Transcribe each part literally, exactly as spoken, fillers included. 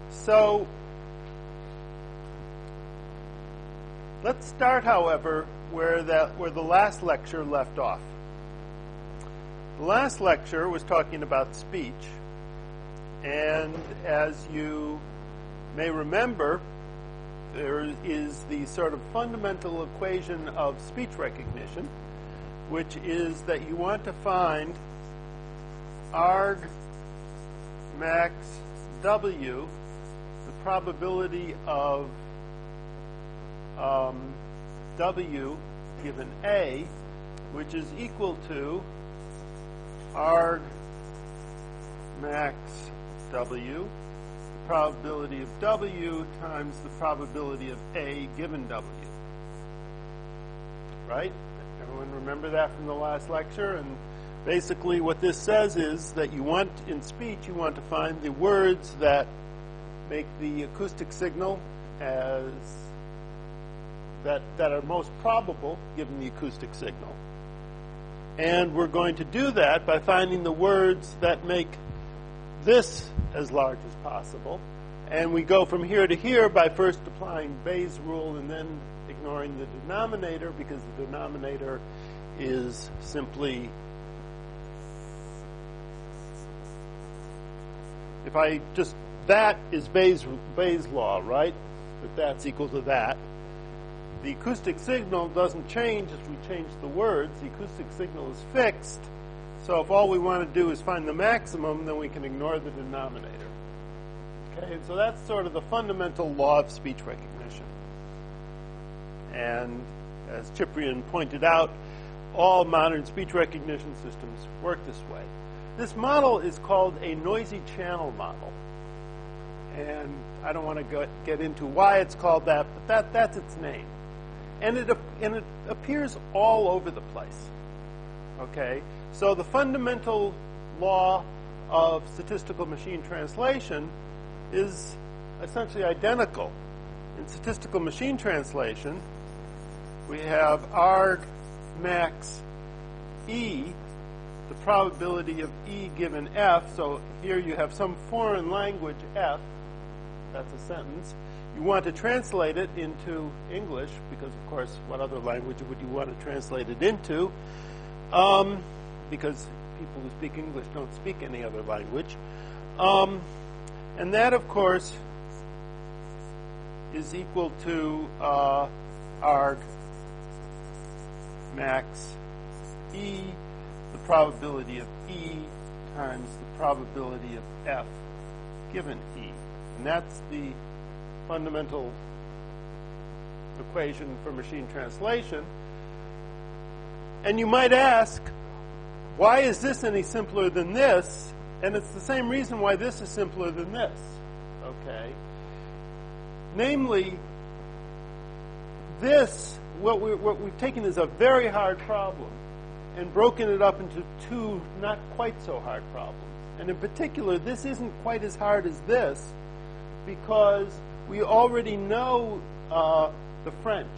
So let's start, however, where that where the last lecture left off. The last lecture was talking about speech, and as you may remember, there is the sort of fundamental equation of speech recognition, which is that you want to find arg max W, the probability of um, W given A, which is equal to arg max W, the probability of W times the probability of A given W. Right? Everyone remember that from the last lecture? And basically what this says is that you want, in speech, you want to find the words that make the acoustic signal as that, that are most probable given the acoustic signal. And we're going to do that by finding the words that make this as large as possible. And we go from here to here by first applying Bayes' rule and then ignoring the denominator, because the denominator is simply, if I just, that is Bayes' Bayes' law, right? That that's equal to that. The acoustic signal doesn't change as we change the words. The acoustic signal is fixed. So if all we want to do is find the maximum, then we can ignore the denominator. Okay, so that's sort of the fundamental law of speech recognition. And as Ciprian pointed out, all modern speech recognition systems work this way. This model is called a noisy channel model. And I don't want to go, get into why it's called that, but that, that's its name. And it, and it appears all over the place. Okay? So the fundamental law of statistical machine translation is essentially identical. In statistical machine translation, we have arg max E, the probability of E given F. So here you have some foreign language F. That's a sentence. You want to translate it into English, because, of course, what other language would you want to translate it into? Um, because people who speak English don't speak any other language. Um, and that, of course, is equal to uh, arg max E, the probability of E times the probability of F given E. And that's the fundamental equation for machine translation. And you might ask, why is this any simpler than this? And it's the same reason why this is simpler than this. Okay? Namely, this, what, we, what we've taken is a very hard problem and broken it up into two not quite so hard problems. And in particular, this isn't quite as hard as this, because we already know uh, the French,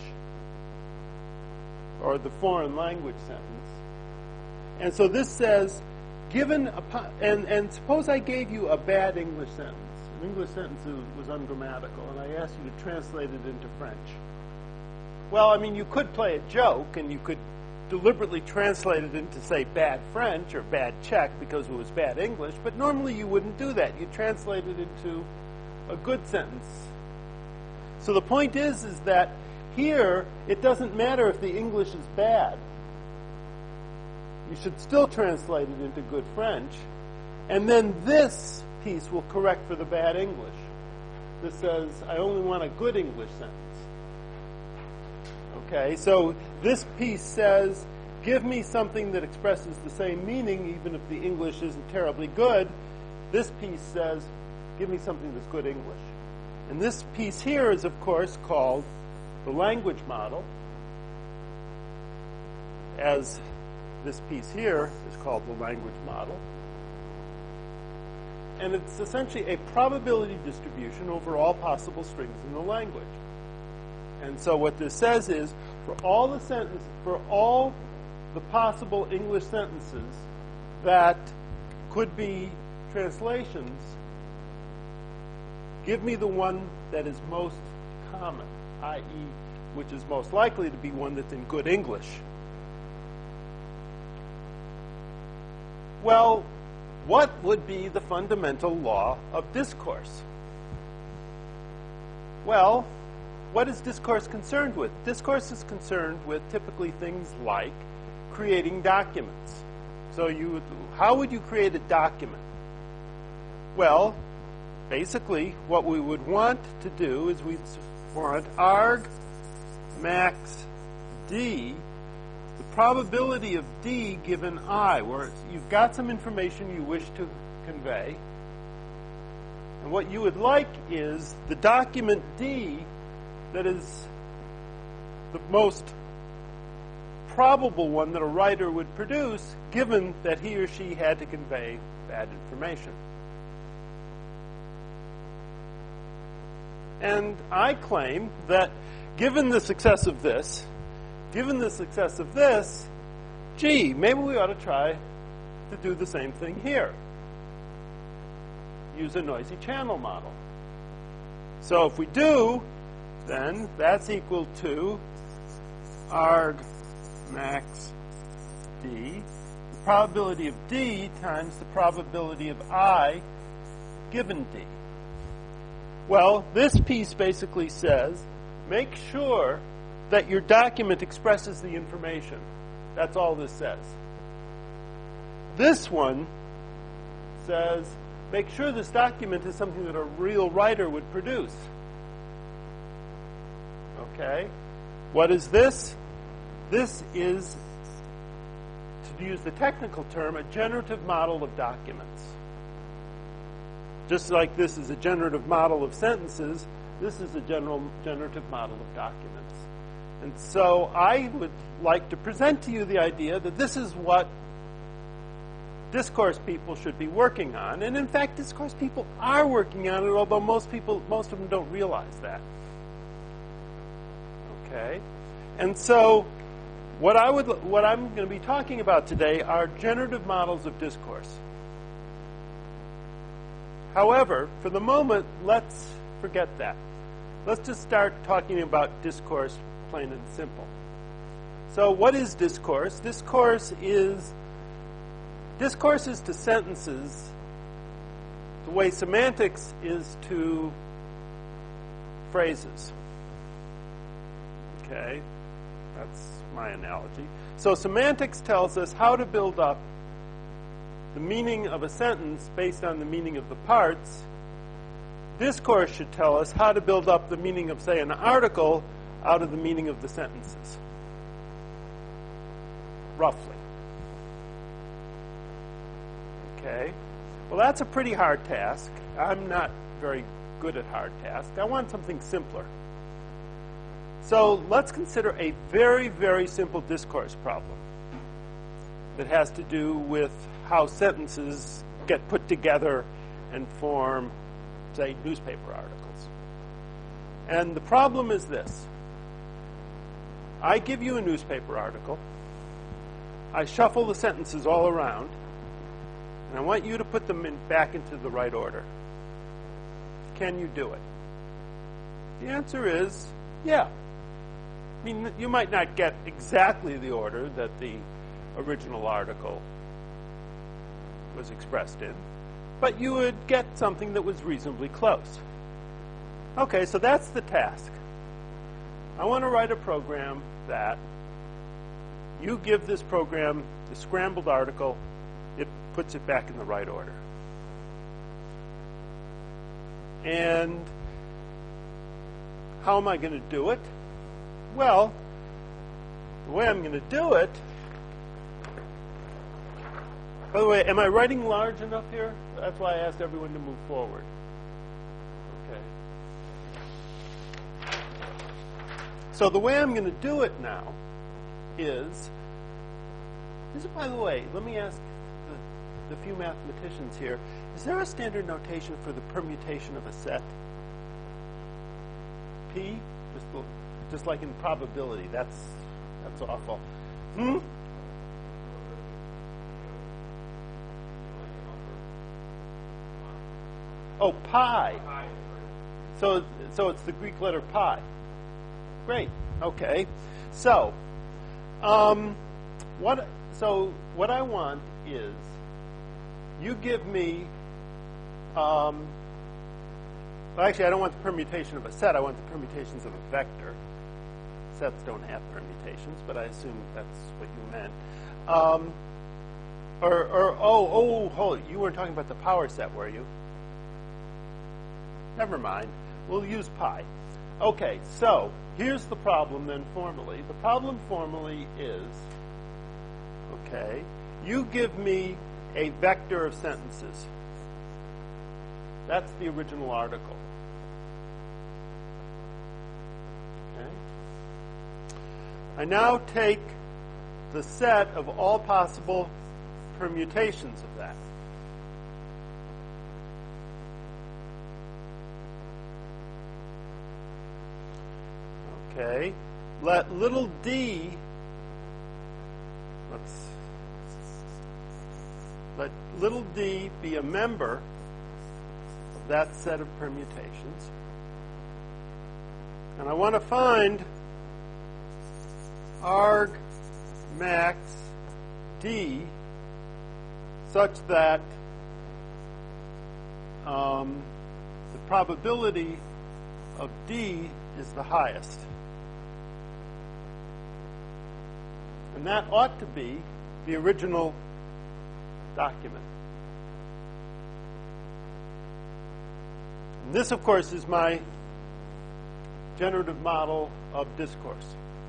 or the foreign language sentence. And so this says, given, a, and, and suppose I gave you a bad English sentence. An English sentence was ungrammatical, and I asked you to translate it into French. Well, I mean, you could play a joke, and you could deliberately translate it into, say, bad French or bad Czech because it was bad English, but normally you wouldn't do that. You'd translate it into a good sentence. So the point is, is that here, it doesn't matter if the English is bad. You should still translate it into good French. And then this piece will correct for the bad English. This says, I only want a good English sentence. Okay, so this piece says, give me something that expresses the same meaning, even if the English isn't terribly good. This piece says, give me something that's good English. And this piece here is, of course, called the language model, as this piece here is called the language model. And it's essentially a probability distribution over all possible strings in the language. And so what this says is, for all the sentences, for all the possible English sentences that could be translations, Give me the one that is most common, that is, which is most likely to be one that's in good English. Well, what would be the fundamental law of discourse? Well, what is discourse concerned with? Discourse is concerned with typically things like creating documents. So you, would, how would you create a document? Well, basically, what we would want to do is we want arg max d, the probability of d given I, where you've got some information you wish to convey. And what you would like is the document D that is the most probable one that a writer would produce, given that he or she had to convey bad information. And I claim that given the success of this, given the success of this, gee, maybe we ought to try to do the same thing here. Use a noisy channel model. So if we do, then that's equal to arg max d, the probability of d times the probability of I given d. Well, this piece basically says, make sure that your document expresses the information. That's all this says. This one says, make sure this document is something that a real writer would produce. Okay? What is this? This is, to use the technical term, a generative model of documents. Just like this is a generative model of sentences, this is a general generative model of documents. And so I would like to present to you the idea that this is what discourse people should be working on. And in fact, discourse people are working on it, although most people, most of them don't realize that. Okay? And so what I would, what I'm going to be talking about today are generative models of discourse. However, for the moment, let's forget that. Let's just start talking about discourse, plain and simple. So what is discourse? Discourse is discourse is to sentences the way semantics is to phrases. Okay? That's my analogy. So semantics tells us how to build up the meaning of a sentence based on the meaning of the parts. Discourse should tell us how to build up the meaning of, say, an article out of the meaning of the sentences. Roughly. Okay? Well, that's a pretty hard task. I'm not very good at hard tasks. I want something simpler. So let's consider a very, very simple discourse problem that has to do with how sentences get put together and form, say, newspaper articles. And the problem is this. I give you a newspaper article. I shuffle the sentences all around. And I want you to put them in, back into the right order. Can you do it? The answer is, yeah. I mean, you might not get exactly the order that the original article was expressed in, but you would get something that was reasonably close. Okay, so that's the task. I want to write a program that you give this program the scrambled article, it puts it back in the right order. And how am I going to do it? Well, the way I'm going to do it, by the way, am I writing large enough here? That's why I asked everyone to move forward. Okay. So the way I'm going to do it now is, this is, by the way, let me ask the, the few mathematicians here, is there a standard notation for the permutation of a set? P? Just, just like in probability. That's, that's awful. Hmm? Oh, pi. So, so it's the Greek letter pi. Great. Okay. So, um, what? So what I want is you give me. Um, well, actually, I don't want the permutation of a set. I want the permutations of a vector. Sets don't have permutations, but I assume that's what you meant. Um, or, or oh, oh, hold. You weren't talking about the power set, were you? Never mind. We'll use pi. Okay, so here's the problem then formally. The problem formally is, okay, you give me a vector of sentences. That's the original article. Okay. I now take the set of all possible permutations of that. Okay, let little d, let's, let little d be a member of that set of permutations. And I want to find arg max d such that um, the probability of d is the highest. And that ought to be the original document. And this, of course, is my generative model of discourse.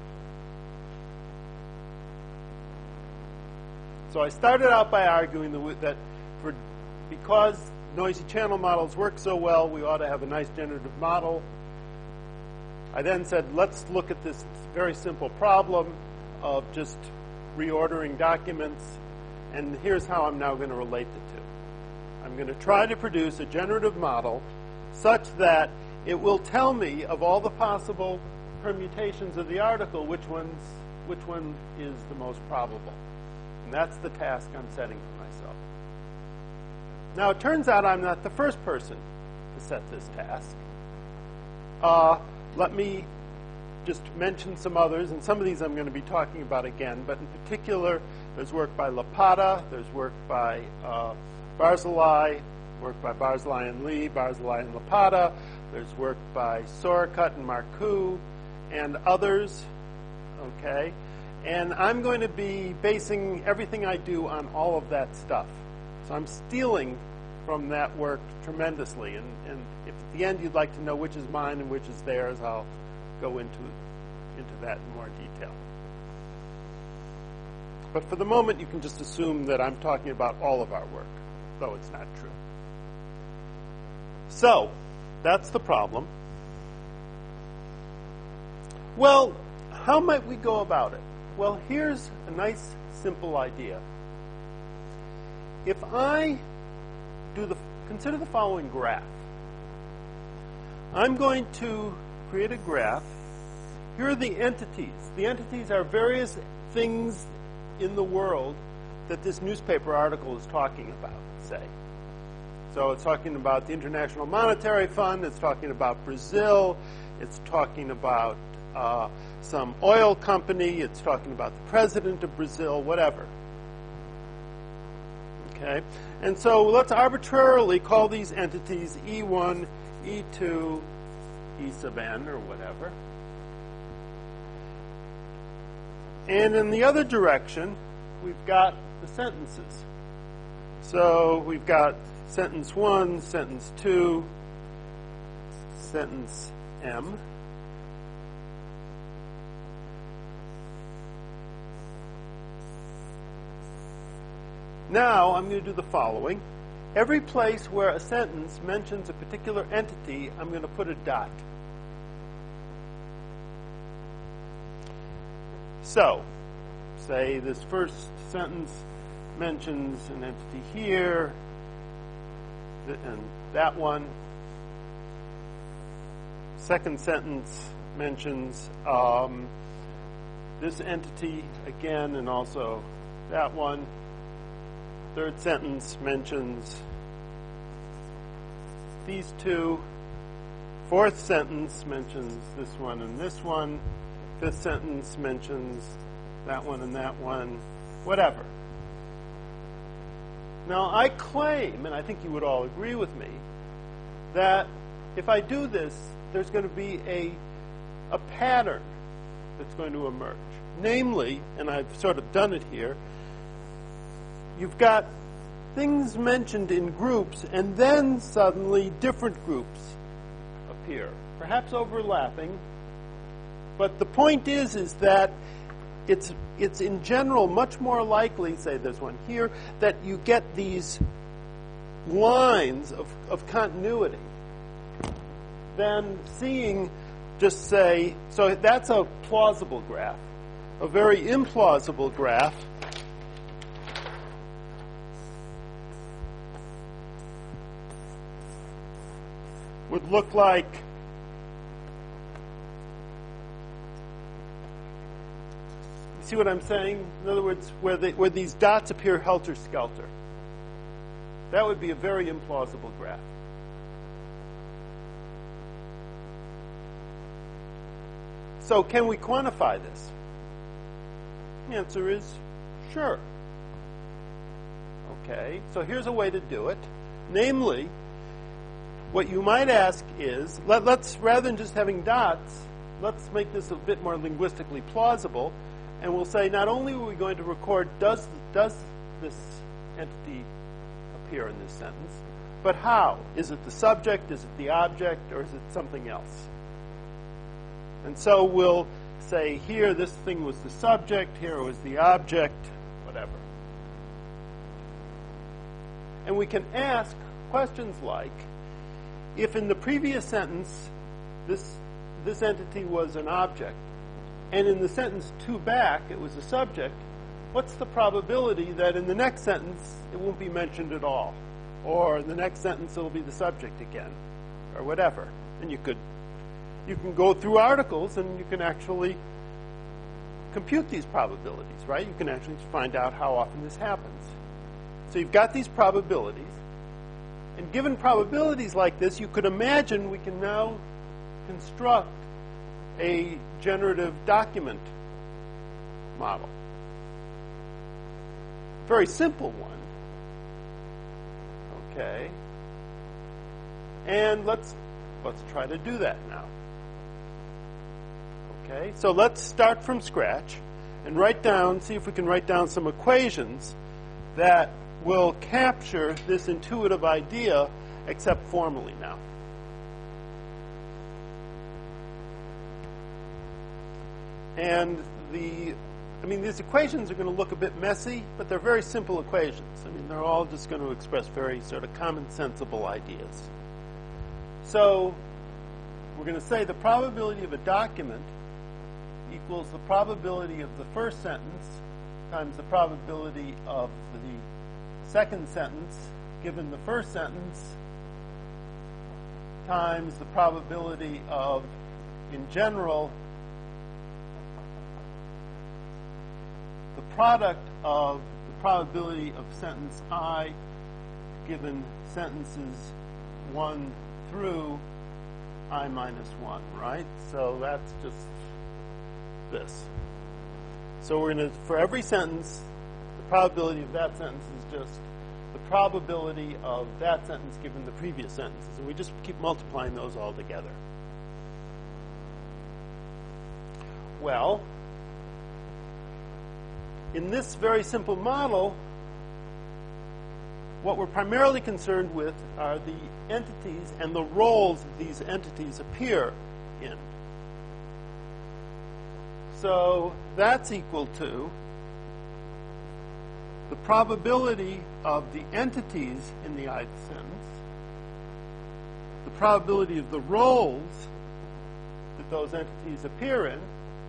So I started out by arguing that for, because noisy channel models work so well, we ought to have a nice generative model. I then said, let's look at this very simple problem of just reordering documents, and here's how I'm now going to relate the two. I'm going to try to produce a generative model such that it will tell me of all the possible permutations of the article which one's which one is the most probable. And that's the task I'm setting for myself. Now, it turns out I'm not the first person to set this task. Uh, let me just mention some others, and some of these I'm going to be talking about again, but in particular, there's work by Lapata, there's work by uh, Barzilai, work by Barzilai and Lee, Barzilai and Lapata, there's work by Soracut and Marcoux, and others, okay? And I'm going to be basing everything I do on all of that stuff. So I'm stealing from that work tremendously, and, and if at the end you'd like to know which is mine and which is theirs, I'll go into, into that in more detail. But for the moment, you can just assume that I'm talking about all of our work, though it's not true. So, that's the problem. Well, how might we go about it? Well, here's a nice, simple idea. If I do the, consider the following graph. I'm going to create a graph. Here are the entities. The entities are various things in the world that this newspaper article is talking about, say. So it's talking about the International Monetary Fund, it's talking about Brazil, it's talking about uh, some oil company, it's talking about the president of Brazil, whatever. Okay? And so let's arbitrarily call these entities E one, E two, E sub n, or whatever. And in the other direction, we've got the sentences. So we've got sentence one, sentence two, sentence M. Now I'm going to do the following. Every place where a sentence mentions a particular entity, I'm going to put a dot. So, say this first sentence mentions an entity here, and that one. Second sentence mentions um, this entity again, and also that one. Third sentence mentions these two. fourth sentence mentions this one and this one. Fifth sentence mentions that one and that one, whatever. Now, I claim, and I think you would all agree with me, that if I do this, there's going to be a, a pattern that's going to emerge. Namely, and I've sort of done it here, you've got things mentioned in groups, and then suddenly different groups appear, perhaps overlapping. But the point is, is that it's it's in general much more likely, say there's one here, that you get these lines of, of continuity than seeing just say, so that's a plausible graph. A very implausible graph would look like you see what I'm saying? In other words, where, they, where these dots appear helter-skelter. That would be a very implausible graph. So can we quantify this? The answer is sure. Okay, so here's a way to do it. Namely, what you might ask is, let, let's, rather than just having dots, let's make this a bit more linguistically plausible, and we'll say not only are we going to record does, does this entity appear in this sentence, but how? Is it the subject, is it the object, or is it something else? And so we'll say here this thing was the subject, here was the object, whatever. And we can ask questions like, if in the previous sentence this, this entity was an object, and in the sentence two back it was a subject, what's the probability that in the next sentence it won't be mentioned at all? Or in the next sentence it'll be the subject again, or whatever. And you could You can go through articles and you can actually compute these probabilities, right? You can actually find out how often this happens. So you've got these probabilities. And given probabilities like this, you could imagine we can now construct a generative document model. Very simple one. Okay. And let's let's try to do that now. Okay, so let's start from scratch and write down, see if we can write down some equations that will capture this intuitive idea, except formally now. And the, I mean, these equations are going to look a bit messy, but they're very simple equations. I mean, they're all just going to express very sort of common-sensible ideas. So we're going to say the probability of a document equals the probability of the first sentence times the probability of the second sentence given the first sentence times the probability of, in general, the product of the probability of sentence I given sentences one through I minus one, right? So that's just this. So we're going to, for every sentence, the probability of that sentence is just the probability of that sentence given the previous sentences. And we just keep multiplying those all together. Well, in this very simple model, what we're primarily concerned with are the entities and the roles that these entities appear in. So that's equal to the probability of the entities in the ith sentence, the probability of the roles that those entities appear in.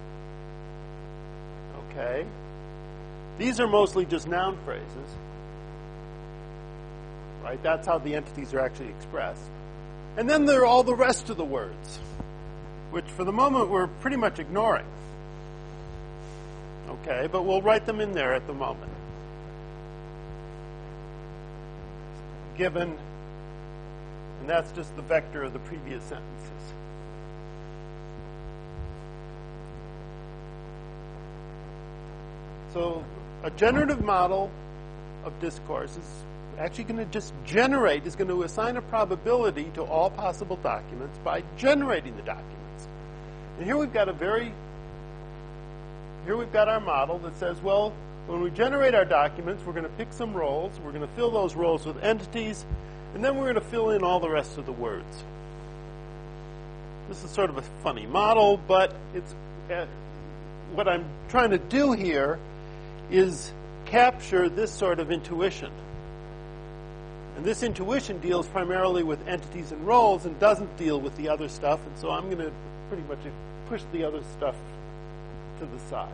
Okay. These are mostly just noun phrases. Right? That's how the entities are actually expressed. And then there are all the rest of the words, which for the moment we're pretty much ignoring. Okay, but we'll write them in there at the moment. Given And that's just the vector of the previous sentences. So a generative model of discourse is actually going to just generate, is going to assign a probability to all possible documents by generating the documents. And here we've got a very, here we've got our model that says, well, when we generate our documents, we're going to pick some roles, we're going to fill those roles with entities, and then we're going to fill in all the rest of the words. This is sort of a funny model, but it's uh, what I'm trying to do here is capture this sort of intuition. And this intuition deals primarily with entities and roles and doesn't deal with the other stuff, and so I'm going to pretty much push the other stuff to the side.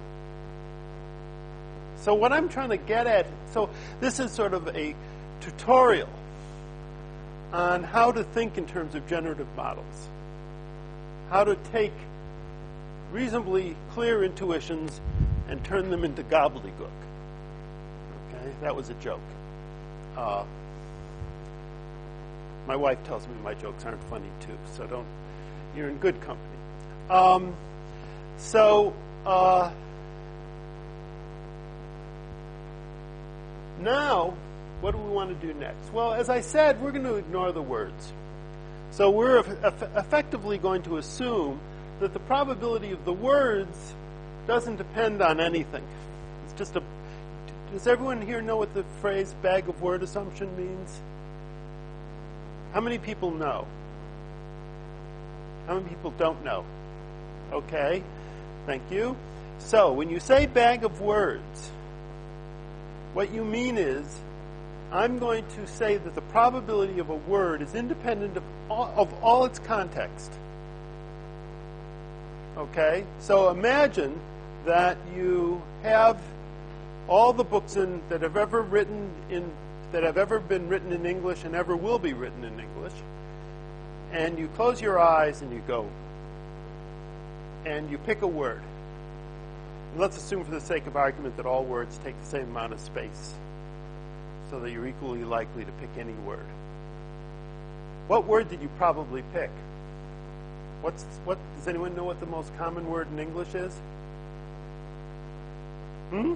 So what I'm trying to get at, so this is sort of a tutorial on how to think in terms of generative models. How to take reasonably clear intuitions and turn them into gobbledygook. Okay, that was a joke. Uh, my wife tells me my jokes aren't funny too, so don't. You're in good company. Um, so uh, now, what do we want to do next? Well, as I said, we're going to ignore the words. So we're eff- effectively going to assume that the probability of the words doesn't depend on anything. It's just a... Does everyone here know what the phrase bag of word assumption means? How many people know? How many people don't know? Okay, thank you. So, when you say bag of words, what you mean is, I'm going to say that the probability of a word is independent of all, of all its context. Okay? So imagine that you have all the books in, that have ever written in that have ever been written in English and ever will be written in English, and you close your eyes and you go, and you pick a word. And let's assume for the sake of argument that all words take the same amount of space, so that you're equally likely to pick any word. What word did you probably pick? What's what? Does anyone know what the most common word in English is? Hmm?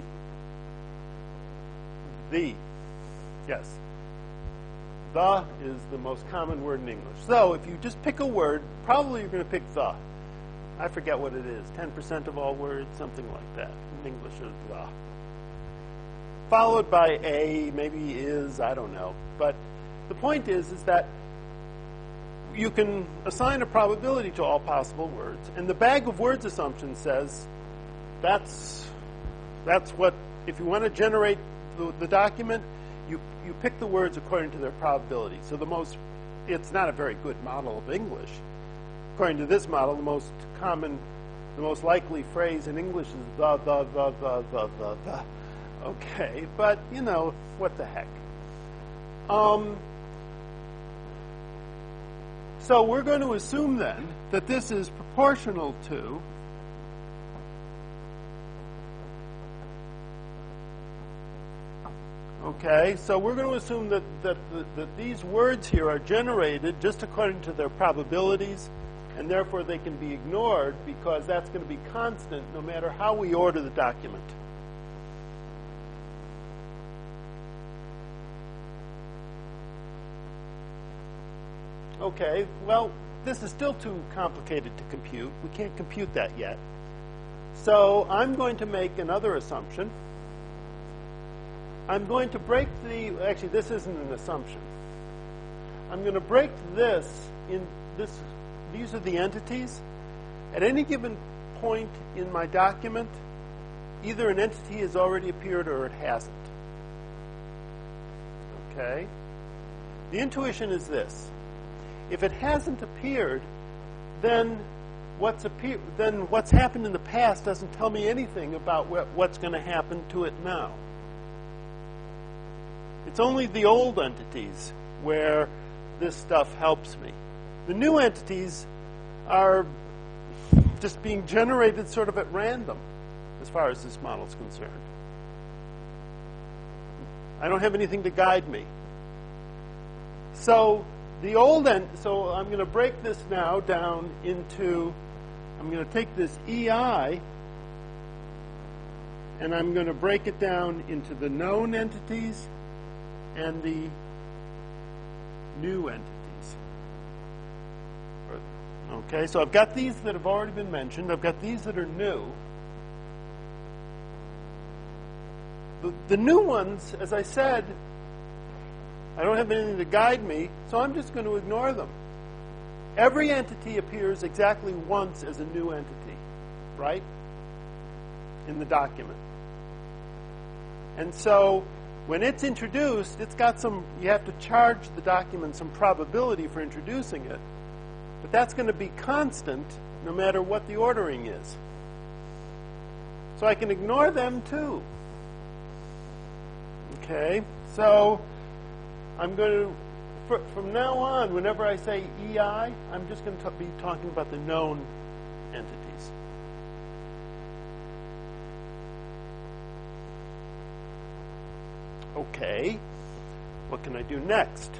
The. Yes. The is the most common word in English. So if you just pick a word, probably you're going to pick the. I forget what it is. ten percent of all words, something like that. In English is the. Followed by a, maybe is, I don't know. But the point is, is that you can assign a probability to all possible words. And the bag of words assumption says that's, that's what, if you want to generate the, the document, you, you pick the words according to their probability. So the most, it's not a very good model of English. According to this model, the most common, the most likely phrase in English is the, the, the, the, the, the, the. Okay, but, you know, what the heck. Um, so we're going to assume then that this is proportional to Okay, so we're going to assume that, that, that, that these words here are generated just according to their probabilities, and therefore they can be ignored because that's going to be constant no matter how we order the document. Okay, well, this is still too complicated to compute. We can't compute that yet. So I'm going to make another assumption. I'm going to break the, actually this isn't an assumption. I'm going to break this in this, these are the entities. At any given point in my document, either an entity has already appeared or it hasn't. Okay? The intuition is this. If it hasn't appeared, then what's appear, then what's happened in the past doesn't tell me anything about wh- what's going to happen to it now. It's only the old entities where this stuff helps me. The new entities are just being generated sort of at random as far as this model is concerned. I don't have anything to guide me. So the old end, so I'm going to break this now down into, I'm going to take this E I, and I'm going to break it down into the known entities and the new entities. Okay, so I've got these that have already been mentioned. I've got these that are new. The, the new ones, as I said, I don't have anything to guide me, so I'm just going to ignore them. Every entity appears exactly once as a new entity, right? In the document. And so when it's introduced, it's got some, you have to charge the document some probability for introducing it. But that's going to be constant no matter what the ordering is. So I can ignore them too. Okay, so I'm going to, fr- from now on, whenever I say E I, I'm just going to t- be talking about the known entities. Okay, what can I do next?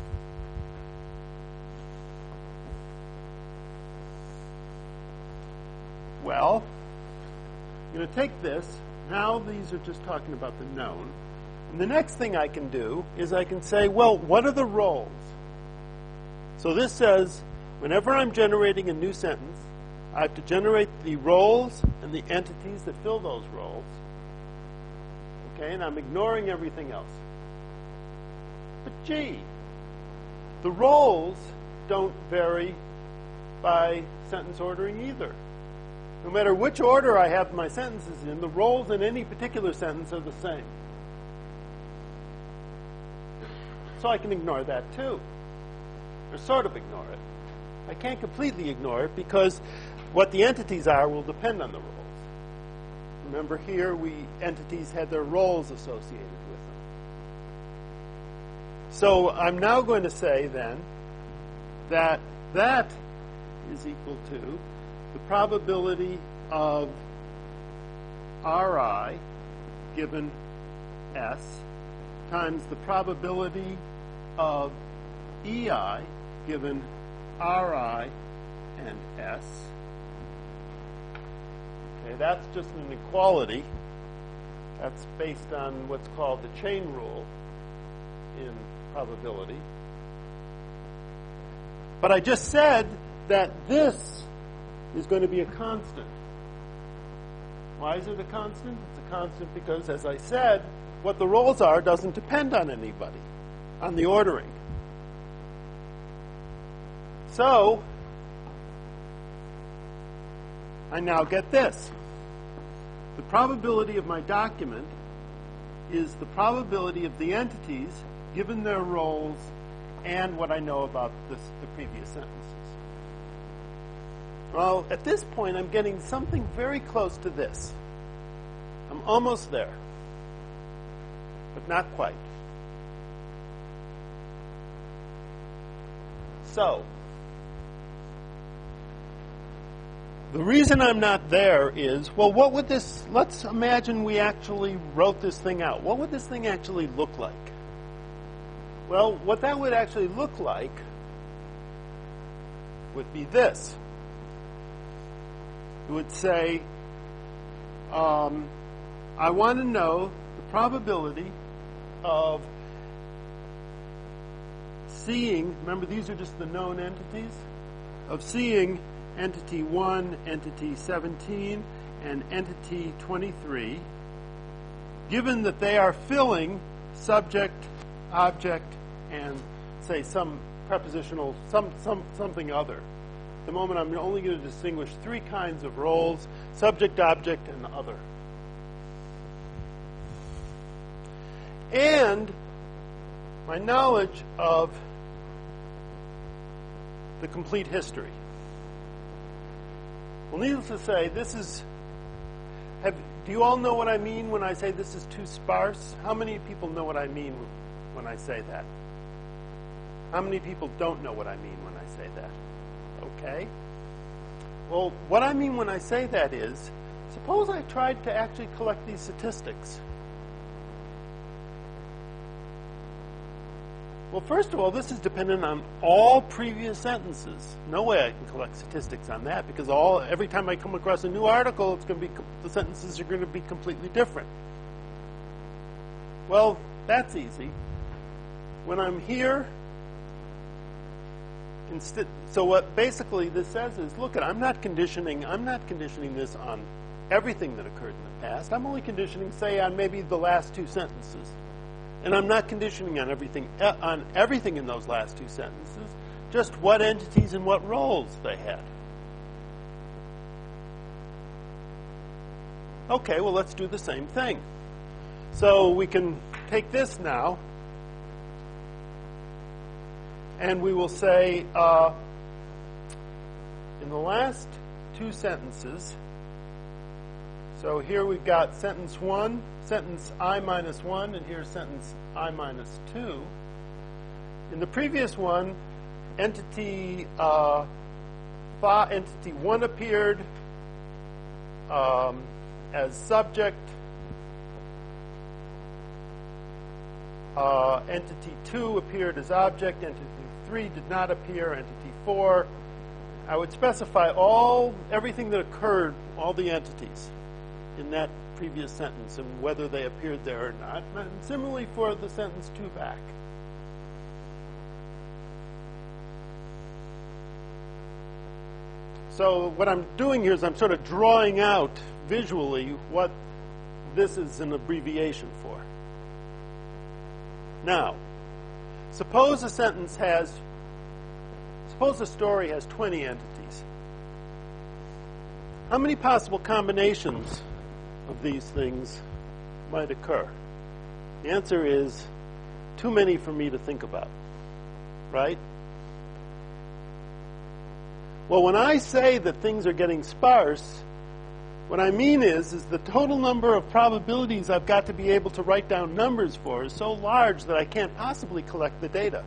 Well, I'm going to take this. Now these are just talking about the known. And the next thing I can do is I can say, well, what are the roles? So this says, whenever I'm generating a new sentence, I have to generate the roles and the entities that fill those roles. Okay, and I'm ignoring everything else. But gee, the roles don't vary by sentence ordering either. No matter which order I have my sentences in, the roles in any particular sentence are the same. So I can ignore that too, or sort of ignore it. I can't completely ignore it because what the entities are will depend on the roles. Remember here, we entities had their roles associated with them. So I'm now going to say then that that is equal to the probability of Ri given S times the probability of E I given Ri and S. Okay, that's just an inequality. That's based on what's called the chain rule in probability. But I just said that this is going to be a constant. Why is it a constant? It's a constant because, as I said, what the roles are doesn't depend on anybody, on the ordering. So, I now get this. The probability of my document is the probability of the entities given their roles and what I know about this, the previous sentences. Well, at this point, I'm getting something very close to this. I'm almost there, but not quite. So, the reason I'm not there is, well, what would this, let's imagine we actually wrote this thing out. What would this thing actually look like? Well, what that would actually look like would be this. It would say, um, I want to know the probability of seeing, remember these are just the known entities, of seeing entity one, entity seventeen, and entity twenty-three, given that they are filling subject, object, and say some prepositional, some, some something other. At the moment I'm only going to distinguish three kinds of roles: subject, object, and other. And my knowledge of the complete history. Well, needless to say, this is, have, do you all know what I mean when I say this is too sparse? How many people know what I mean when I say that? How many people don't know what I mean when I say that? Okay. Well, what I mean when I say that is, suppose I tried to actually collect these statistics. Well, first of all, this is dependent on all previous sentences. No way I can collect statistics on that, because all every time I come across a new article, it's going to be the sentences are going to be completely different. Well, that's easy. When I'm here, instead, so what basically this says is, look, I'm not conditioning. I'm not conditioning this on everything that occurred in the past. I'm only conditioning, say, on maybe the last two sentences. And I'm not conditioning on everything on everything in those last two sentences, just what entities and what roles they had. Okay, well, let's do the same thing. So we can take this now, and we will say, uh, in the last two sentences, so here we've got sentence one, sentence I minus one, and here's sentence I minus two. In the previous one, entity uh, fa, entity one appeared um, as subject. Uh, entity two appeared as object. Entity three did not appear. Entity four. I would specify all everything that occurred, all the entities in that previous sentence and whether they appeared there or not. And similarly for the sentence two back. So what I'm doing here is I'm sort of drawing out visually what this is an abbreviation for. Now, suppose a sentence has, suppose a story has twenty entities. How many possible combinations of these things might occur? The answer is too many for me to think about, right? Well, when I say that things are getting sparse, what I mean is, is the total number of probabilities I've got to be able to write down numbers for is so large that I can't possibly collect the data.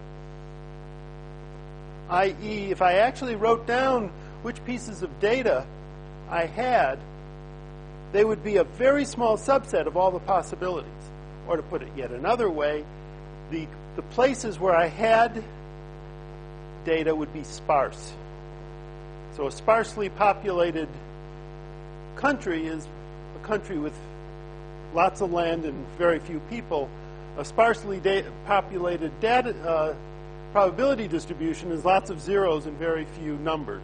that is, if I actually wrote down which pieces of data I had, they would be a very small subset of all the possibilities. Or to put it yet another way, the, the places where I had data would be sparse. So a sparsely populated country is a country with lots of land and very few people. A sparsely da- populated data, uh, probability distribution is lots of zeros and very few numbers.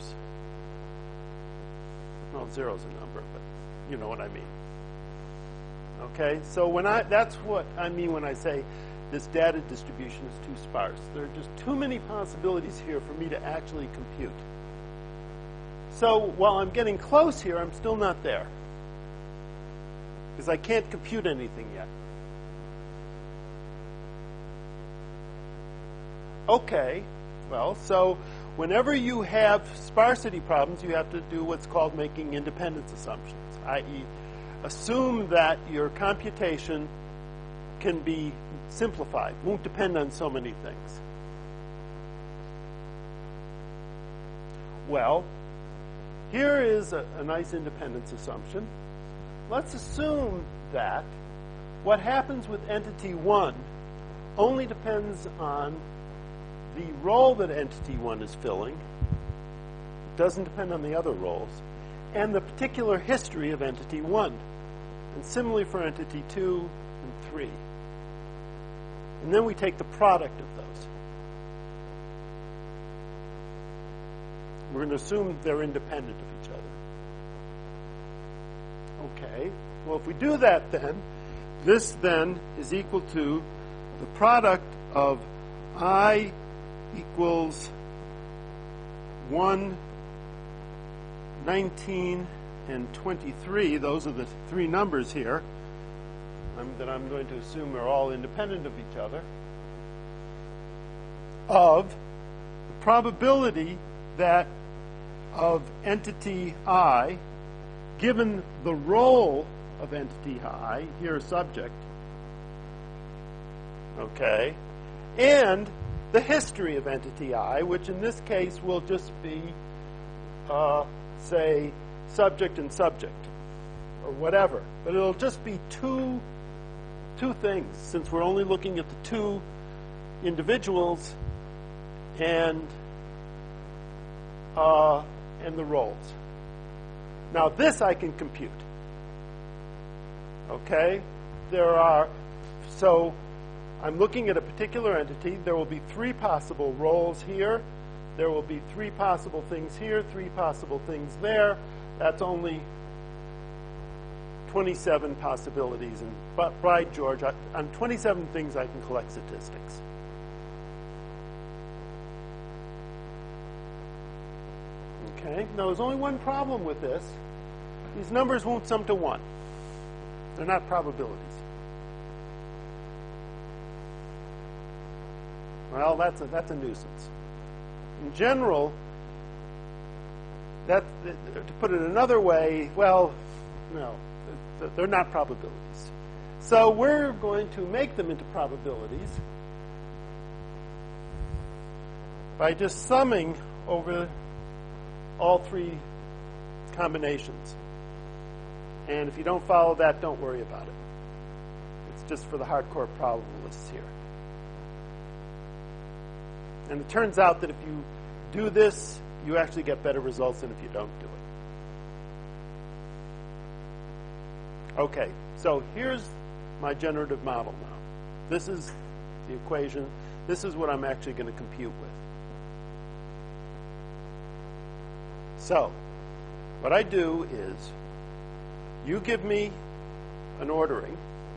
Well, zero's a number, but you know what I mean. Okay, so when I that's what I mean when I say this data distribution is too sparse. There are just too many possibilities here for me to actually compute. So while I'm getting close here, I'm still not there, because I can't compute anything yet. Okay, well, so whenever you have sparsity problems, you have to do what's called making independence assumptions, that is, assume that your computation can be simplified, won't depend on so many things. Well, here is a, a nice independence assumption. Let's assume that what happens with entity one only depends on the role that entity one is filling. It doesn't depend on the other roles. And the particular history of entity one. And similarly for entity two and three. And then we take the product of those. We're going to assume they're independent of each other. Okay. Well, if we do that then, this then is equal to the product of I equals one, nineteen, and twenty-three. Those are the three numbers here um, that I'm going to assume are all independent of each other, of the probability that of entity I, given the role of entity I, here subject, okay, and the history of entity I, which in this case will just be, uh, say, subject and subject, or whatever. But it'll just be two, two things, since we're only looking at the two individuals and uh, and the roles. Now this I can compute. Okay? There are, so I'm looking at a particular entity. There will be three possible roles here. There will be three possible things here, three possible things there. That's only twenty-seven possibilities. And but by George, I, on twenty-seven things I can collect statistics. Okay, now there's only one problem with this. These numbers won't sum to one. They're not probabilities. Well, that's a, that's a nuisance. In general, that, to put it another way, well, no, they're not probabilities. So we're going to make them into probabilities by just summing over all three combinations. And if you don't follow that, don't worry about it. It's just for the hardcore probabilists here. And it turns out that if you do this, you actually get better results than if you don't do it. Okay, so here's my generative model now. This is the equation. This is what I'm actually going to compute with. So, what I do is, you give me an ordering.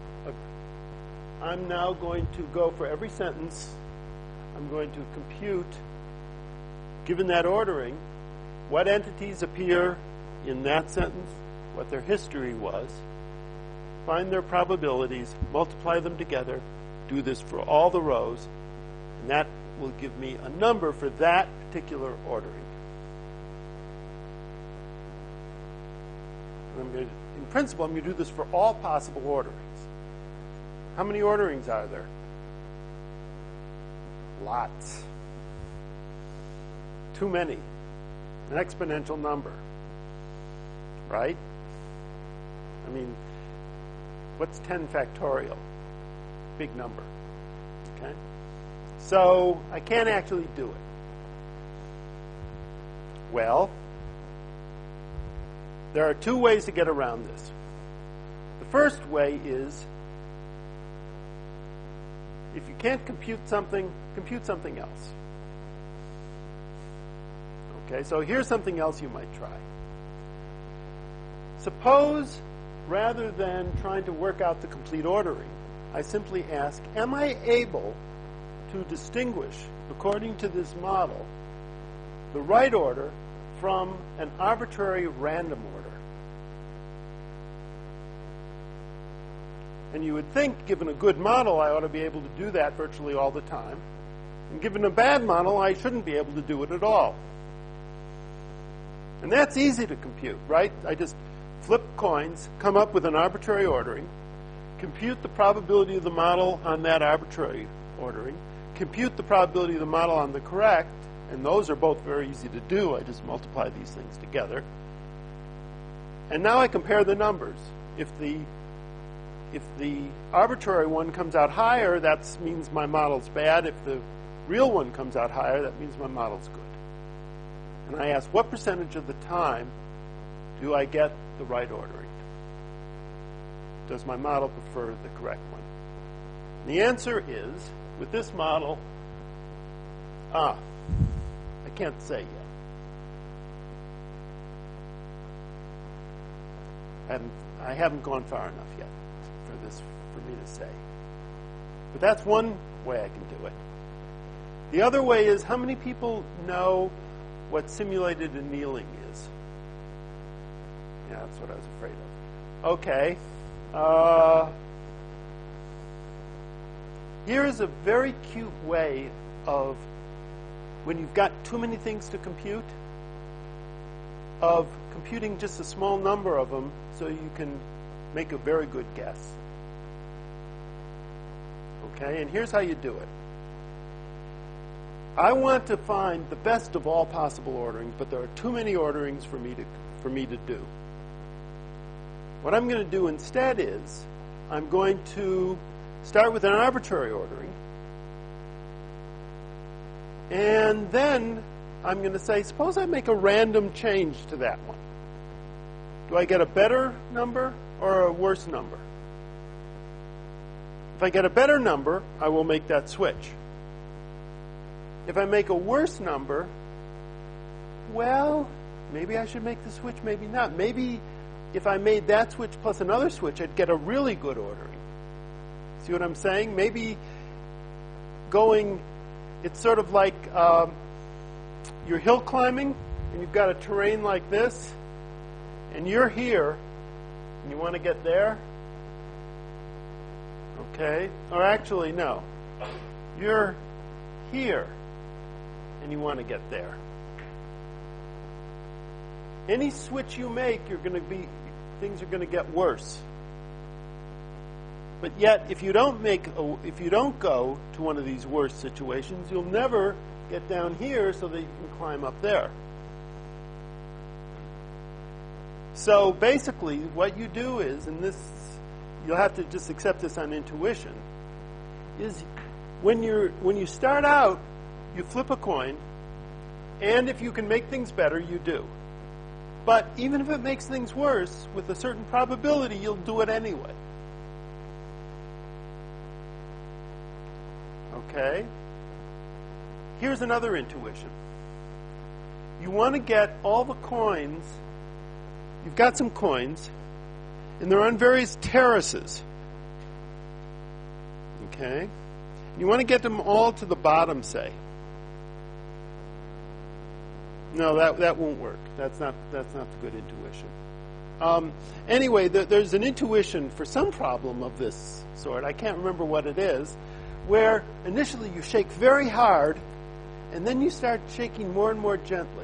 I'm now going to go for every sentence. I'm going to compute, given that ordering, what entities appear in that sentence, what their history was, find their probabilities, multiply them together, do this for all the rows, and that will give me a number for that particular ordering. And I'm going to, in principle, I'm going to do this for all possible orderings. How many orderings are there? Lots. Too many. An exponential number. Right? I mean, what's ten factorial? Big number. Okay? So, I can't actually do it. Well, there are two ways to get around this. The first way is, if you can't compute something, compute something else. Okay, so here's something else you might try. Suppose, rather than trying to work out the complete ordering, I simply ask, am I able to distinguish, according to this model, the right order from an arbitrary random order? And you would think, given a good model, I ought to be able to do that virtually all the time. And given a bad model, I shouldn't be able to do it at all. And that's easy to compute, right? I just flip coins, come up with an arbitrary ordering, compute the probability of the model on that arbitrary ordering, compute the probability of the model on the correct, and those are both very easy to do. I just multiply these things together. And now I compare the numbers. If the If the arbitrary one comes out higher, that means my model's bad. If the real one comes out higher, that means my model's good. And I ask, what percentage of the time do I get the right ordering? Does my model prefer the correct one? And the answer is, with this model, ah, I can't say yet. And I haven't gone far enough yet for this for me to say. But that's one way I can do it. The other way is, how many people know what simulated annealing is? Yeah, that's what I was afraid of. Okay. Uh, here's a very cute way of, when you've got too many things to compute, of computing just a small number of them so you can make a very good guess. Okay, and here's how you do it. I want to find the best of all possible orderings, but there are too many orderings for me to for me to do. What I'm going to do instead is, I'm going to start with an arbitrary ordering, And then I'm going to say, suppose I make a random change to that one. Do I get a better number or a worse number? If I get a better number, I will make that switch. If I make a worse number, well, maybe I should make the switch, maybe not. Maybe if I made that switch plus another switch, I'd get a really good ordering. See what I'm saying? Maybe going, it's sort of like um, you're hill climbing, and you've got a terrain like this, and you're here, and you want to get there. Okay? Or actually, no. You're here, and you want to get there. Any switch you make, you're going to be, things are going to get worse. But yet, if you don't make, a, if you don't go to one of these worse situations, you'll never get down here so that you can climb up there. So basically, what you do is, and this, you'll have to just accept this on intuition, is when you're when you start out, you flip a coin, and if you can make things better, you do. But even if it makes things worse, with a certain probability, you'll do it anyway. Okay? Here's another intuition. You want to get all the coins. You've got some coins, and they're on various terraces. Okay? You want to get them all to the bottom, say. No, that that won't work. That's not that's not the good intuition. Um, anyway, th- there's an intuition for some problem of this sort. I can't remember what it is, where initially you shake very hard, and then you start shaking more and more gently.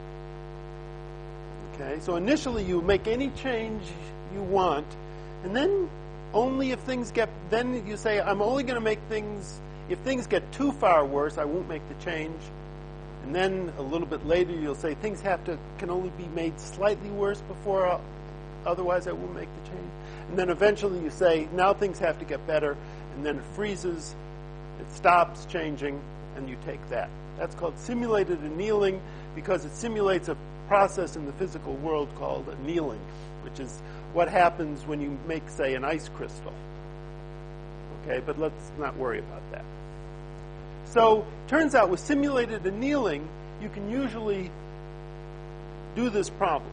Okay, so initially you make any change you want, and then only if things get, then you say, I'm only going to make things, if things get too far worse, I won't make the change. And then a little bit later you'll say, things have to, can only be made slightly worse before, I'll, otherwise I won't make the change. And then eventually you say, now things have to get better, and then it freezes, it stops changing, and you take that. That's called simulated annealing, because it simulates a process in the physical world called annealing, which is what happens when you make, say, an ice crystal. Okay, but let's not worry about that. So, turns out with simulated annealing, you can usually do this problem.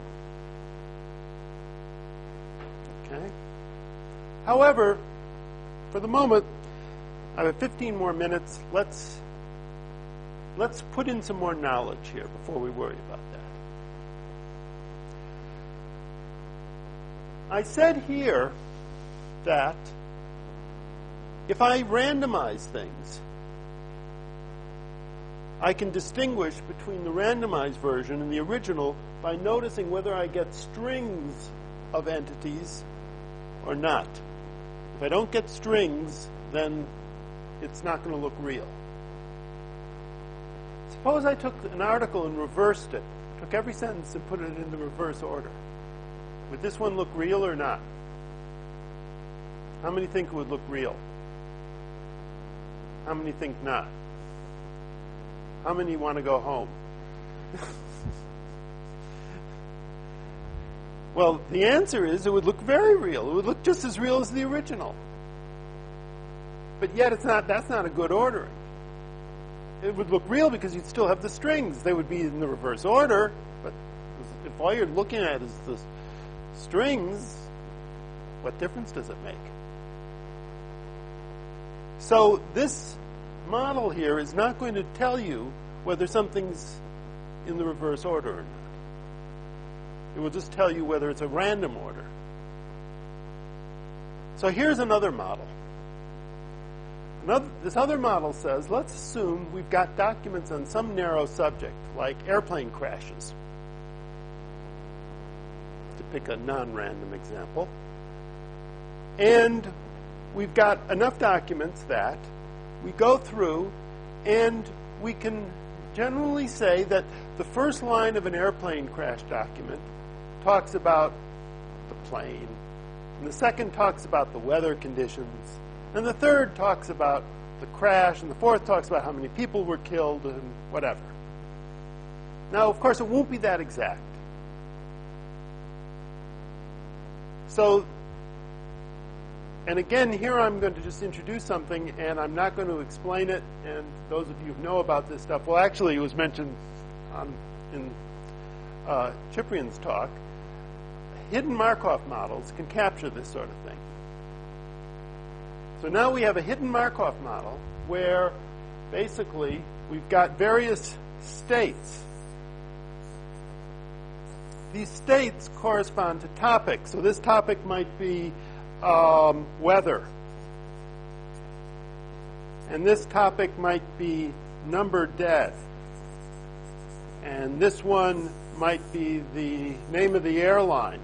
Okay? However, for the moment, I have fifteen more minutes. Let's let's put in some more knowledge here before we worry about that. I said here that if I randomize things, I can distinguish between the randomized version and the original by noticing whether I get strings of entities or not. If I don't get strings, then it's not going to look real. Suppose I took an article and reversed it, took every sentence and put it in the reverse order. Would this one look real or not? How many think it would look real? How many think not? How many want to go home? Well, the answer is it would look very real. It would look just as real as the original. But yet it's not. That's not a good ordering. It would look real because you'd still have the strings. They would be in the reverse order, but if all you're looking at is the strings, what difference does it make? So this model here is not going to tell you whether something's in the reverse order or not. It will just tell you whether it's a random order. So here's another model. Another, this other model says, let's assume we've got documents on some narrow subject, like airplane crashes, to pick a non-random example. And we've got enough documents that we go through and we can generally say that the first line of an airplane crash document talks about the plane, and the second talks about the weather conditions, and the third talks about the crash, and the fourth talks about how many people were killed and whatever. Now, of course, it won't be that exact. So, and again, here I'm going to just introduce something, and I'm not going to explain it, and those of you who know about this stuff, well, actually, it was mentioned um, in uh, Ciprian's talk. Hidden Markov models can capture this sort of thing. So now we have a hidden Markov model where basically we've got various states. These states correspond to topics. So this topic might be um, weather. And this topic might be number dead. And this one might be the name of the airline.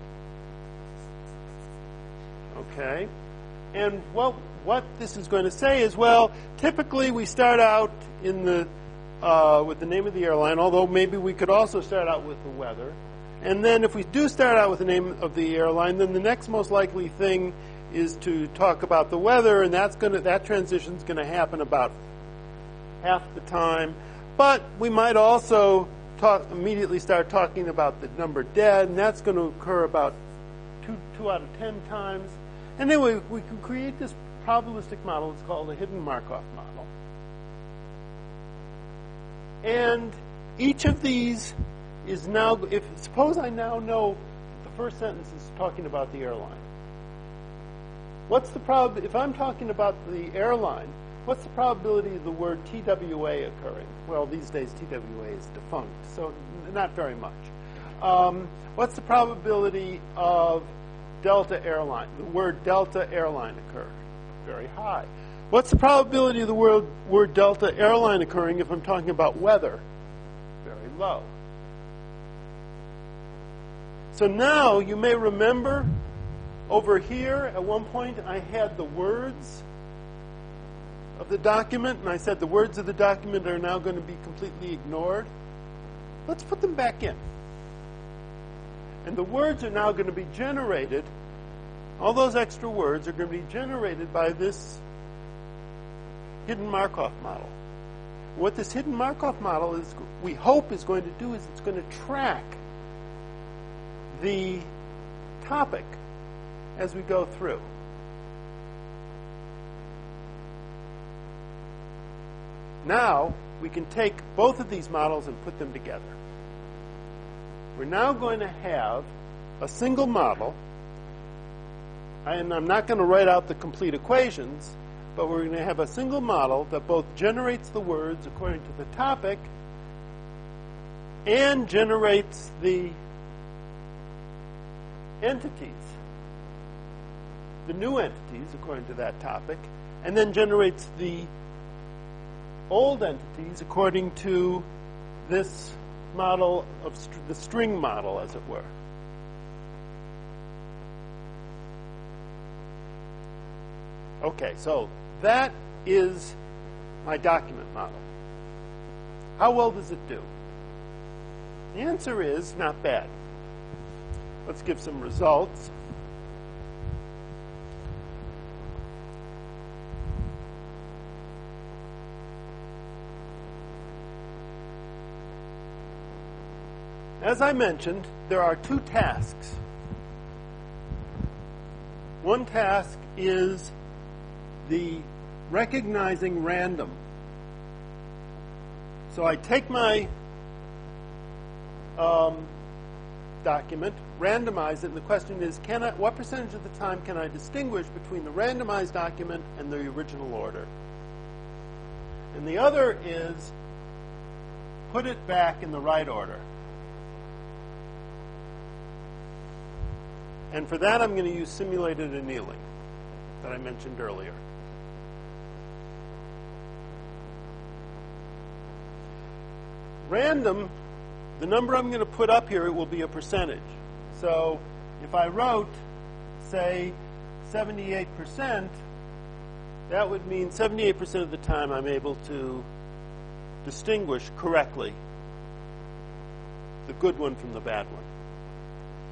Okay? And what, what this is going to say is, well, typically we start out in the uh, with the name of the airline, although maybe we could also start out with the weather. And then if we do start out with the name of the airline, then the next most likely thing is to talk about the weather, and that's going to, that transition is going to happen about half the time. But we might also talk, immediately start talking about the number dead, and that's going to occur about two, two out of ten times. And then we, we can create this probabilistic model. It's called a hidden Markov model. And each of these is now, if suppose I now know the first sentence is talking about the airline. What's the prob? If I'm talking about the airline, what's the probability of the word T W A occurring? Well, these days T W A is defunct, so not very much. Um, what's the probability of Delta Airline, the word Delta Airline occur? Very high. What's the probability of the word, word Delta Airline occurring if I'm talking about weather? Very low. So now you may remember over here at one point I had the words of the document, and I said the words of the document are now going to be completely ignored. Let's put them back in. And the words are now going to be generated, all those extra words are going to be generated by this hidden Markov model. What this hidden Markov model is, we hope, is going to do is it's going to track the topic as we go through. Now, we can take both of these models and put them together. We're now going to have a single model, and I'm not going to write out the complete equations, but we're going to have a single model that both generates the words according to the topic and generates the entities, the new entities according to that topic, and then generates the old entities according to this model of st- the string model, as it were. Okay, so that is my document model. How well does it do? The answer is not bad. Let's give some results. As I mentioned, there are two tasks. One task is the recognizing random. So I take my um, document, randomize it, and the question is, can I, what percentage of the time can I distinguish between the randomized document and the original order? And the other is put it back in the right order. And for that, I'm going to use simulated annealing that I mentioned earlier. Random, the number I'm going to put up here, it will be a percentage. So if I wrote, say, seventy-eight percent, that would mean seventy-eight percent of the time I'm able to distinguish correctly the good one from the bad one.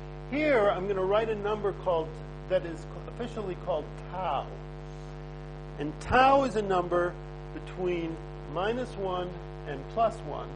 Here, I'm going to write a number called that is officially called tau. And tau is a number between minus one and plus one,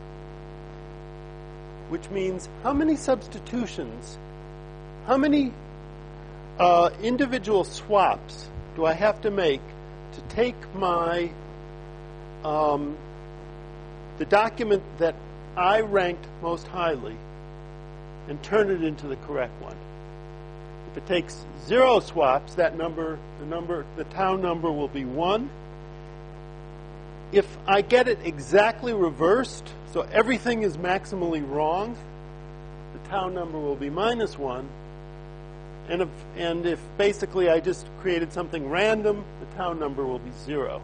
which means how many substitutions, how many uh, individual swaps do I have to make to take my um, the document that I ranked most highly and turn it into the correct one. If it takes zero swaps, that number, the number, the tau number will be one. If I get it exactly reversed, so everything is maximally wrong, the tau number will be minus one. And if, and if basically I just created something random, the tau number will be zero.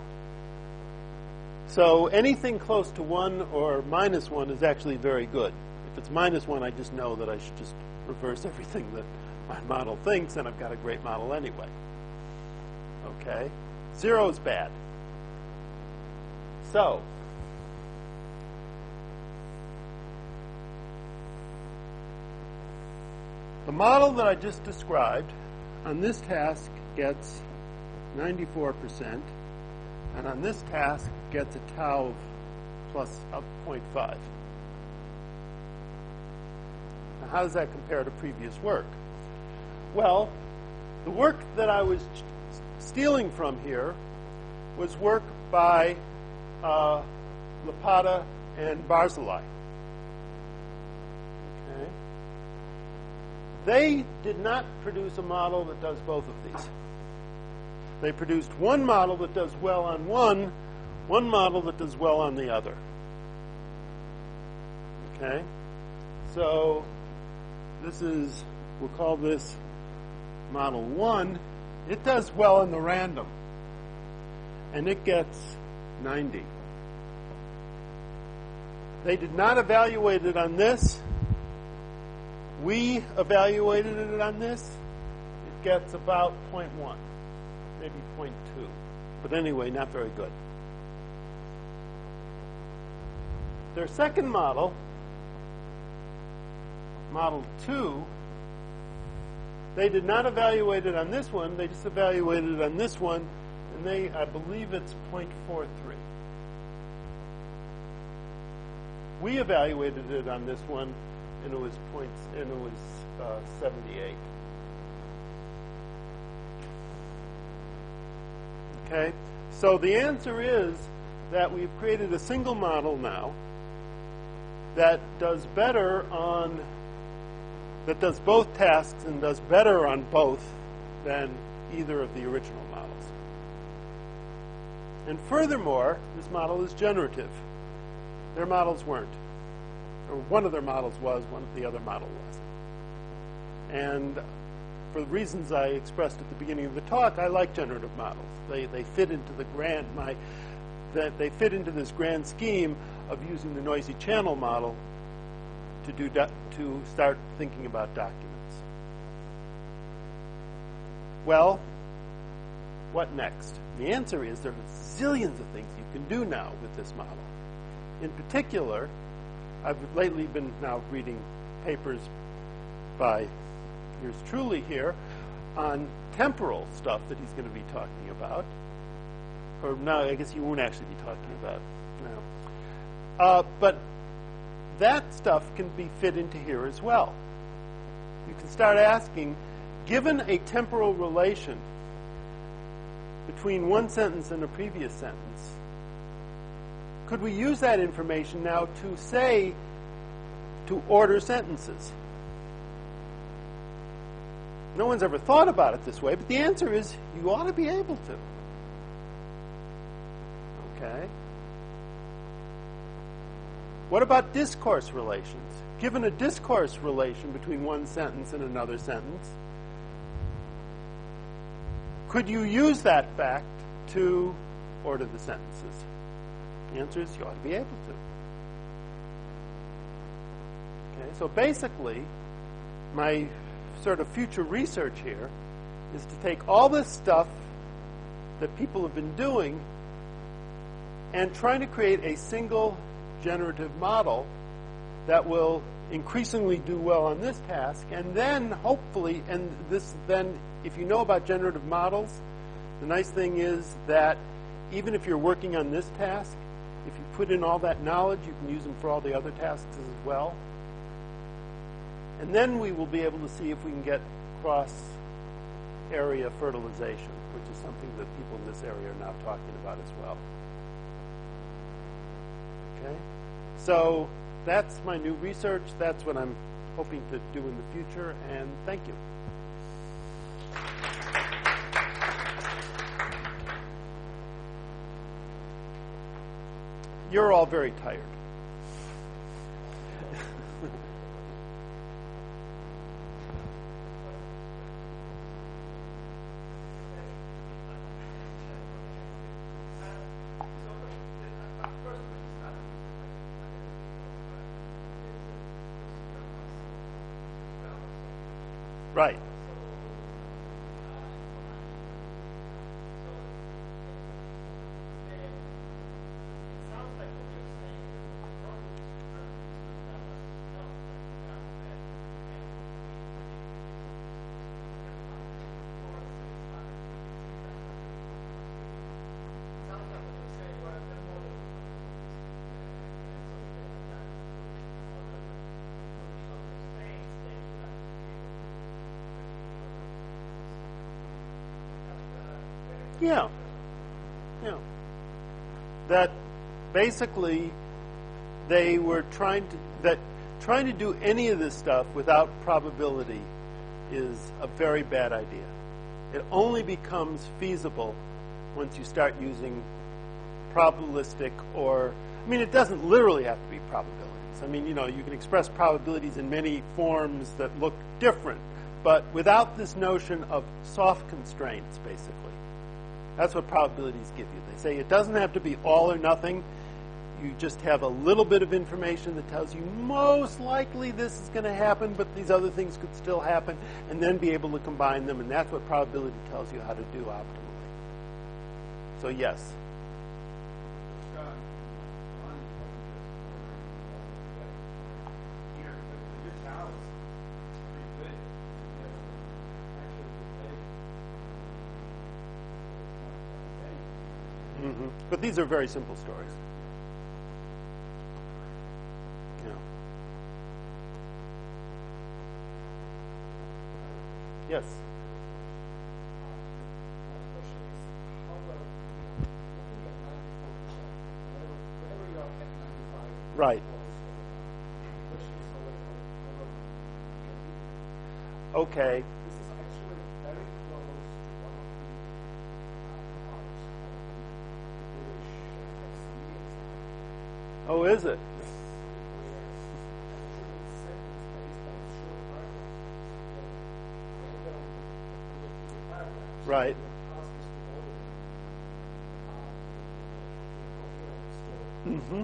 So anything close to one or minus one is actually very good. If it's minus one, I just know that I should just reverse everything that my model thinks, and I've got a great model anyway. Okay? Zero is bad. So, the model that I just described on this task gets ninety-four percent, and on this task gets a tau of plus of zero point five. Now, how does that compare to previous work? Well, the work that I was stealing from here was work by uh, Lapata and Barzilai. Okay. They did not produce a model that does both of these. They produced one model that does well on one, one model that does well on the other. Okay? So this is, we'll call this model one. It does well in the random, and it gets ninety. They did not evaluate it on this. We evaluated it on this. It gets about zero point one, maybe zero point two. But anyway, not very good. Their second model, model two, they did not evaluate it on this one. They just evaluated it on this one, and they, I believe it's zero point four three. We evaluated it on this one, and it was points, and it was uh, seventy-eight. Okay, so the answer is that we've created a single model now that does better on, that does both tasks and does better on both than either of the original models. And furthermore, this model is generative. Their models weren't. Or one of their models was, one of the other model wasn't. And for the reasons I expressed at the beginning of the talk, I like generative models. They they fit into the grand my that they fit into this grand scheme of using the noisy channel model to do do, to start thinking about documents. Well, what next? The answer is there are zillions of things you can do now with this model. In particular, I've lately been now reading papers by yours truly here on temporal stuff that he's going to be talking about. Or no, I guess he won't actually be talking about now. Uh, but that stuff can be fit into here as well. You can start asking, given a temporal relation between one sentence and a previous sentence, could we use that information now to say, to order sentences? No one's ever thought about it this way, but the answer is you ought to be able to. Okay? What about discourse relations? Given a discourse relation between one sentence and another sentence, could you use that fact to order the sentences? The answer is you ought to be able to. Okay, so basically, my sort of future research here is to take all this stuff that people have been doing and trying to create a single generative model that will increasingly do well on this task, and then hopefully, and this then, if you know about generative models, The nice thing is that even if you're working on this task, if you put in all that knowledge, you can use them for all the other tasks as well. And then we will be able to see if we can get cross-area fertilization, which is something that people in this area are now talking about as well. Okay? So that's my new research. That's what I'm hoping to do in the future, and thank you. You're all very tired. Right. Yeah. Yeah. That basically they were trying to, that trying to do any of this stuff without probability is a very bad idea. It only becomes feasible once you start using probabilistic or, I mean, it doesn't literally have to be probabilities. I mean, you know, you can express probabilities in many forms that look different, but without this notion of soft constraints, basically. That's what probabilities give you. They say it doesn't have to be all or nothing. You just have a little bit of information that tells you most likely this is going to happen, but these other things could still happen, and then be able to combine them, and that's what probability tells you how to do optimally. So yes. Mm-hmm. But these are very simple stories. Yeah. Yes. Right. Okay. Oh, is it? Right. Mm-hmm.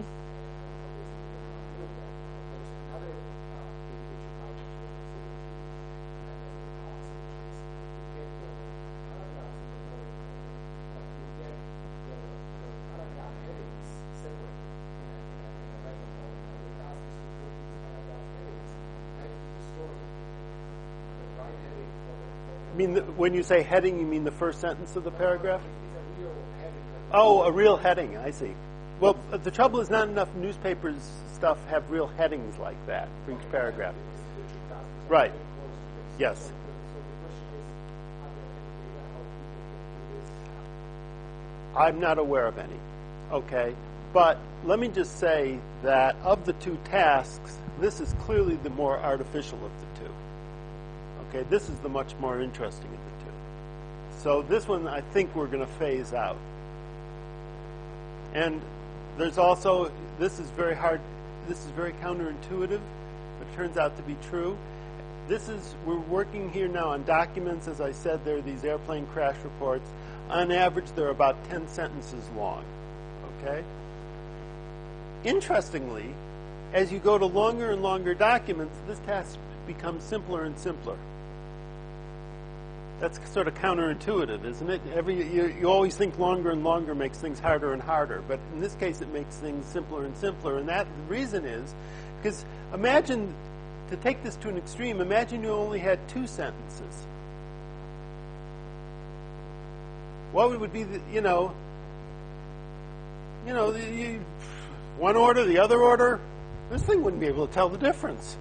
I mean, the, when you say heading, you mean the first sentence of the paragraph? Oh, a real heading, I see. Well, the trouble is not enough newspapers stuff have real headings like that for each paragraph. Right. Yes. I'm not aware of any. Okay. But let me just say that of the two tasks, this is clearly the more artificial of the two. Okay, this is the much more interesting of the two. So this one, I think we're going to phase out. And there's also, this is very hard, this is very counterintuitive, but it turns out to be true. This is, we're working here now on documents. As I said, there are these airplane crash reports. On average, they're about ten sentences long. Okay? Interestingly, as you go to longer and longer documents, this task becomes simpler and simpler. That's sort of counterintuitive, isn't it? Every you, you always think longer and longer makes things harder and harder, but in this case, it makes things simpler and simpler. And that the reason is because imagine, to take this to an extreme, imagine you only had two sentences. What would be the, you know, you know, the, you, one order, the other order? This thing wouldn't be able to tell the difference.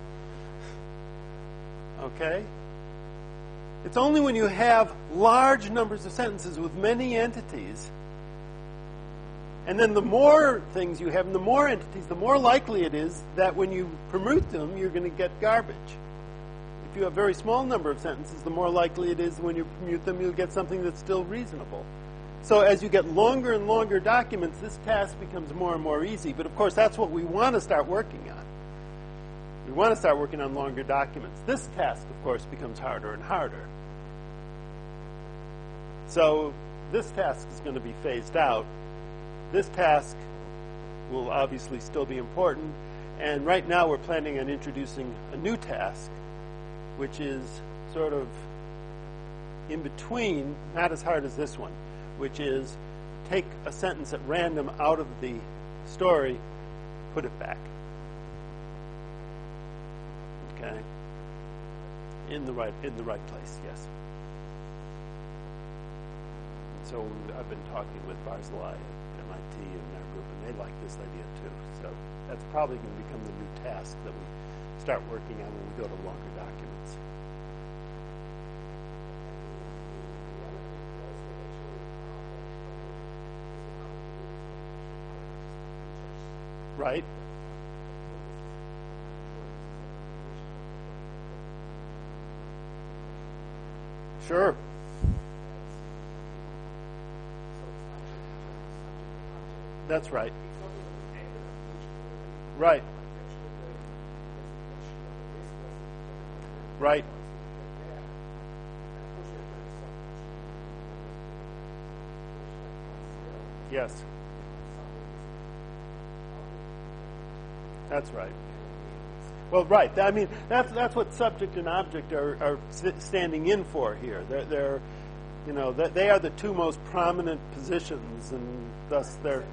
Okay? It's only when you have large numbers of sentences with many entities, and then the more things you have and the more entities, the more likely it is that when you permute them, you're going to get garbage. If you have a very small number of sentences, the more likely it is when you permute them, you'll get something that's still reasonable. So as you get longer and longer documents, this task becomes more and more easy. But of course, that's what we want to start working on. We want to start working on longer documents. This task, of course, becomes harder and harder. So this task is going to be phased out. This task will obviously still be important. And right now we're planning on introducing a new task, which is sort of in between, not as hard as this one, which is take a sentence at random out of the story, put it back. Okay? In the right in the right place, yes. So I've been talking with Barzilai at M I T and their group, and they like this idea too. So that's probably going to become the new task that we start working on when we go to longer documents. Right? Sure. That's right. Right. Right. Yes. That's right. Well, right. I mean, that's that's what subject and object are, are standing in for here. They're, they're you know, they are the two most prominent positions, and thus they're.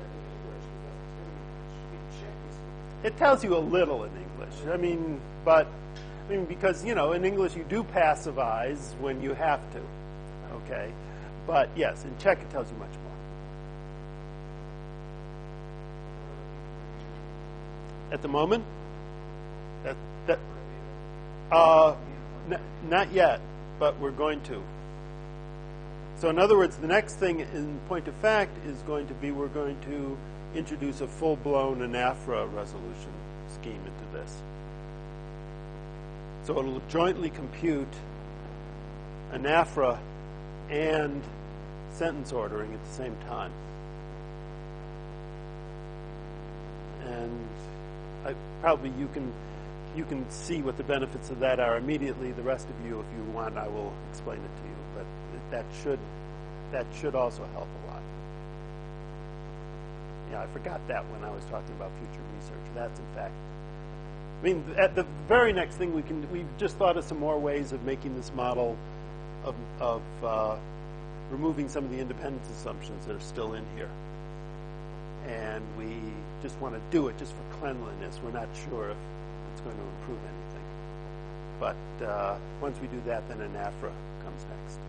It tells you a little in English. I mean, but I mean because you know in English you do passivize when you have to. Okay, but yes, in Czech it tells you much more. At the moment, that that uh, n- not yet, but we're going to. So in other words, the next thing in point of fact is going to be we're going to introduce a full-blown ANAFRA resolution scheme into this. So it'll jointly compute ANAFRA and sentence ordering at the same time. And I, probably you can you can see what the benefits of that are immediately. The rest of you, if you want, I will explain it to you. But that should that should also help a lot. Yeah, I forgot that when I was talking about future research. That's in fact. I mean, at the very next thing we can, we've just thought of some more ways of making this model of, of uh, removing some of the independence assumptions that are still in here. And we just want to do it just for cleanliness. We're not sure if it's going to improve anything. But uh, once we do that, then ANAFRA comes next.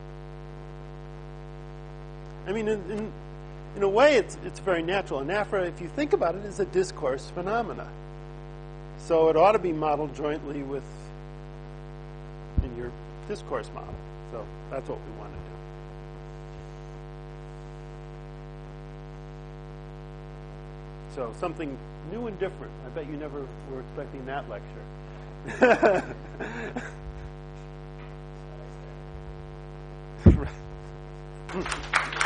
I mean, in, in, in a way, it's it's very natural. ANAFRA, if you think about it, is a discourse phenomena. So it ought to be modeled jointly with in your discourse model. So that's what we want to do. So something new and different. I bet you never were expecting that lecture. Right.